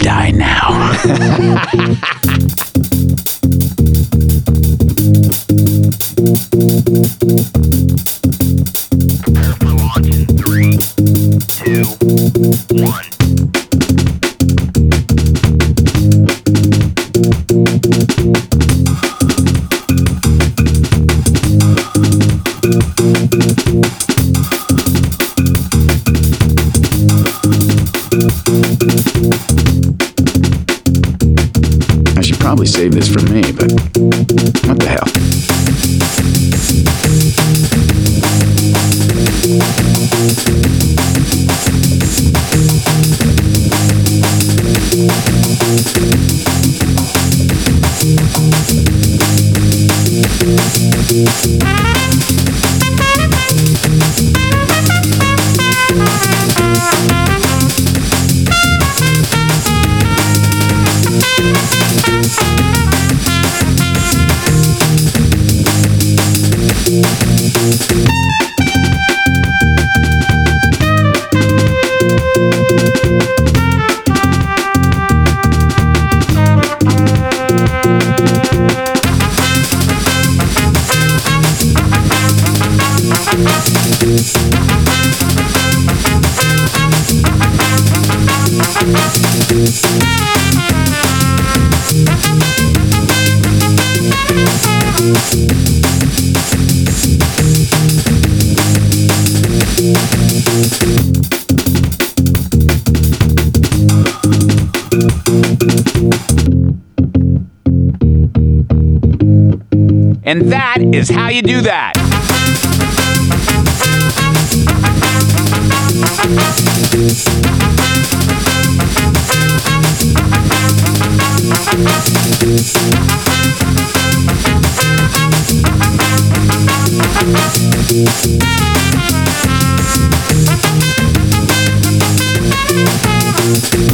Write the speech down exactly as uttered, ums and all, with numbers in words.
die now. Prepare for launch in three, two, one. I should probably save this for me, but what the hell? And that is how you do that. We'll be right back.